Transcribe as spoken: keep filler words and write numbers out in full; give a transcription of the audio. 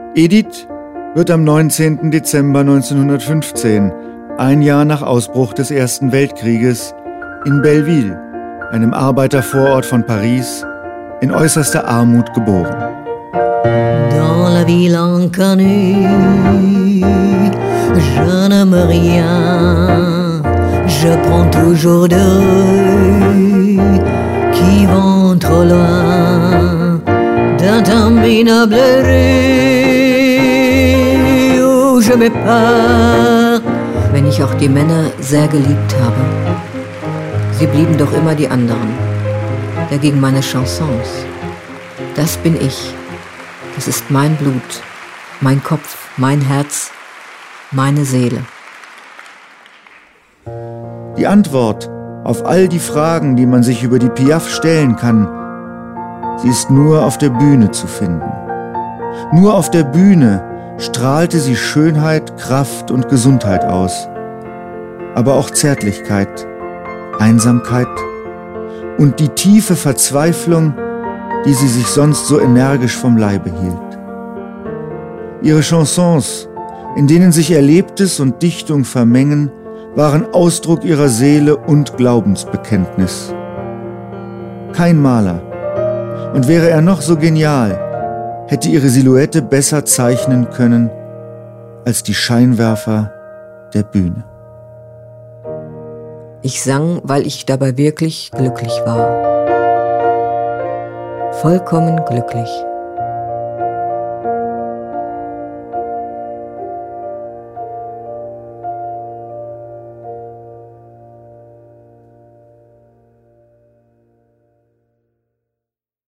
Edith wird am neunzehnten Dezember neunzehnhundertfünfzehn, ein Jahr nach Ausbruch des Ersten Weltkrieges, in Belleville, einem Arbeitervorort von Paris, in äußerster Armut geboren. Dans la ville inconnue, je n'aime rien, je prends toujours de rues qui vont trop loin, d'interminables rues où je me perds. Wenn ich auch die Männer sehr geliebt habe, sie blieben doch immer die anderen. Dagegen meine Chansons. Das bin ich. Das ist mein Blut, mein Kopf, mein Herz, meine Seele. Die Antwort auf all die Fragen, die man sich über die Piaf stellen kann, sie ist nur auf der Bühne zu finden. Nur auf der Bühne strahlte sie Schönheit, Kraft und Gesundheit aus, aber auch Zärtlichkeit, Einsamkeit und die tiefe Verzweiflung, die sie sich sonst so energisch vom Leibe hielt. Ihre Chansons, in denen sich Erlebtes und Dichtung vermengen, waren Ausdruck ihrer Seele und Glaubensbekenntnis. Kein Maler, und wäre er noch so genial, hätte ihre Silhouette besser zeichnen können als die Scheinwerfer der Bühne. Ich sang, weil ich dabei wirklich glücklich war. Vollkommen glücklich.